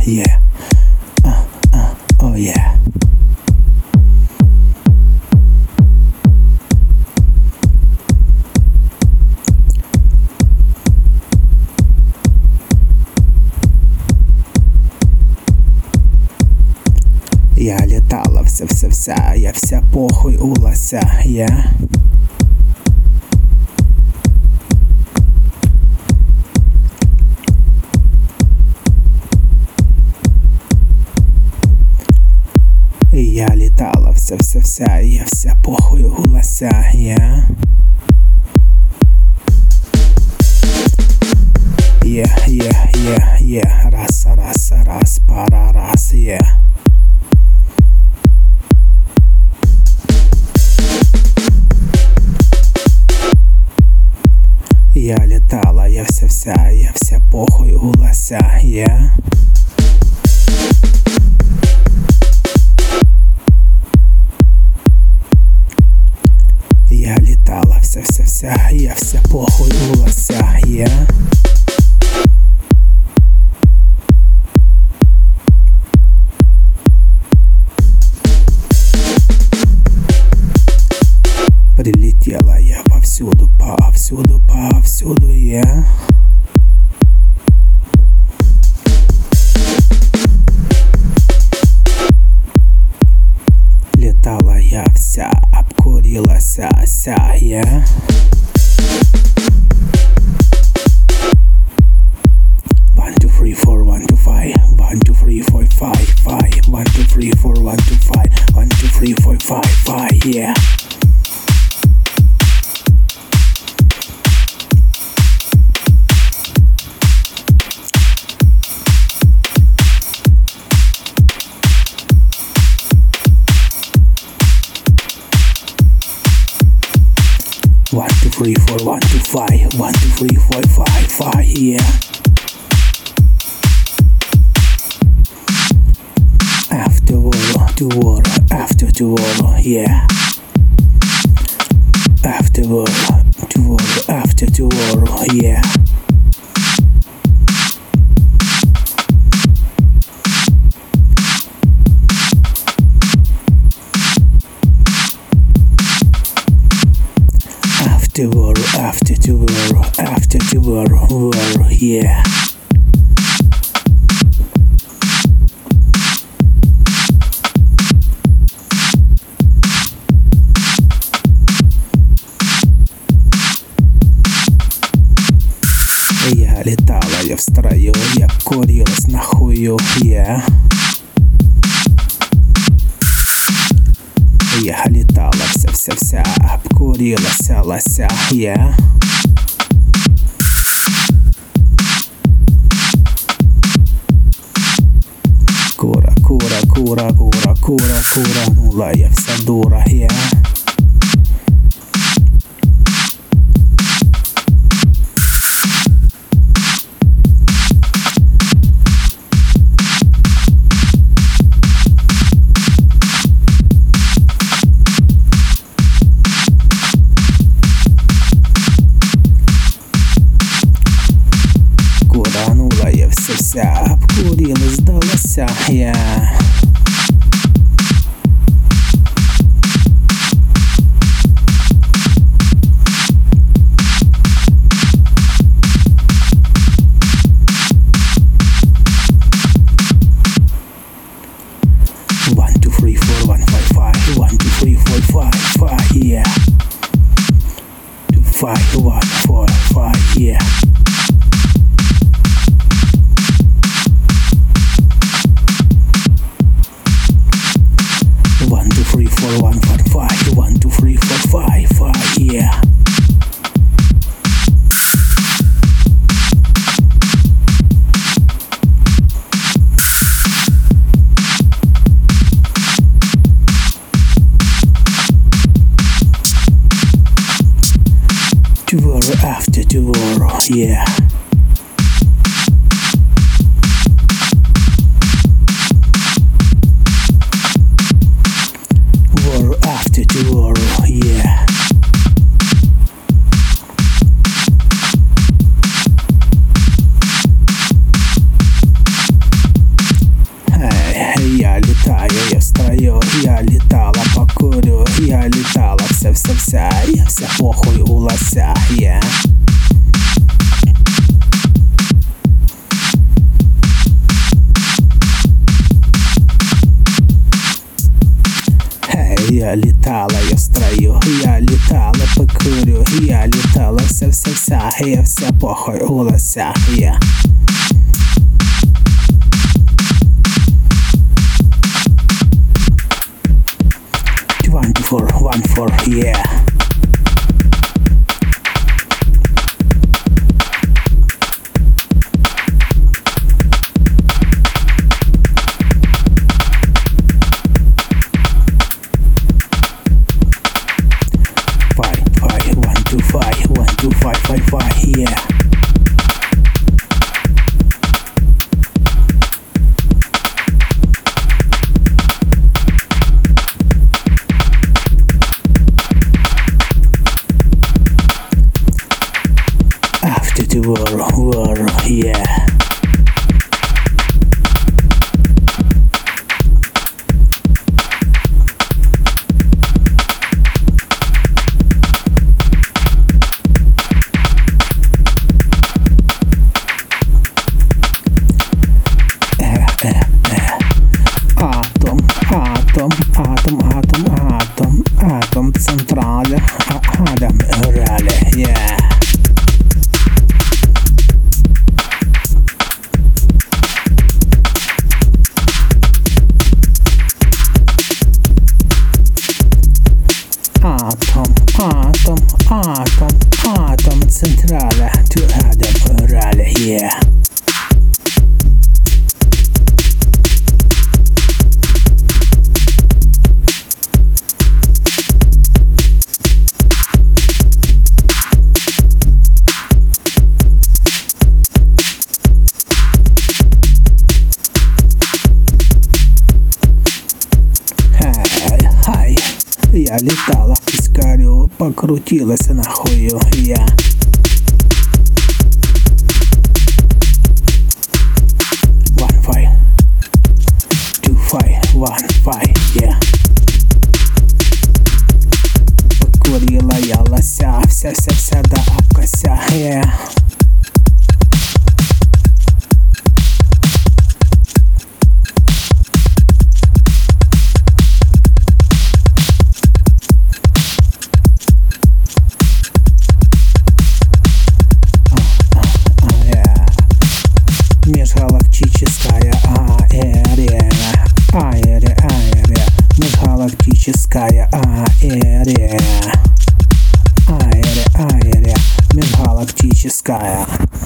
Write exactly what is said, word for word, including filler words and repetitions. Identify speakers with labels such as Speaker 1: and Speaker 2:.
Speaker 1: yeah. Uh, uh, oh yeah. Я летала вся-вся-вся, я вся похуй у лося, я. Я летала вся-вся-вся, я вся похуй у лося, я. Я, я, я, я, раз, раз, раз, пара, раз, я. Я летала, я вся-вся, я вся похуй у лося, я. Я летала вся-вся-вся, я вся похуй у лося, я. Прилетела я повсюду, повсюду, повсюду, я. Летала я вся, обкурилась, ся, я. One, two, three, four, one, two, five, one, two, three, four, five, five, one, two, three, four, one, two, five, one, two, three, four, five, five, yeah. One, two, three, four, one, two, five, one, two, three, four, five, five, yeah. After war, to war, after to war, yeah. After war, to war, after to war, yeah. After war, after to war, after to war, war, yeah. Я летала, я в строю, я курилась нахую, я. Я летала вся-вся-вся, обкурилась лося, я. Кура, кура, кура, кура, кура, кура, нула, я вся дура, я. Куранула я вся-вся, обкурилась до лося, я. One, two, three, four, one, five, five, one, two, three, four, five, five, yeah. Two, five, one, four, five, yeah. One, two, three, four, one, four, five, one, two, three, four, five, five, yeah. Tomorrow after tomorrow, yeah. War after tomorrow, yeah. Я летала, я в строю, я летала по курю, я летала вся-вся-вся, я вся похуй у лосях, я. One four, one four, yeah. Two five five five, yeah. After the war, war, yeah. Атом, атом, атом, атом, атом, атом, централе, Адам, рале, yeah. Атом, атом, атом, атом, централе, to Adam, рале, yeah. Я летала в пескарю, покрутилась нахую, я. One five, two five, one five, yeah. Покурила я лося, вся-вся-вся до обкося, yeah. Межгалактическая аэрия, аэрия, аэрия, межгалактическая аэрия, аэрия, аэрия, межгалактическая.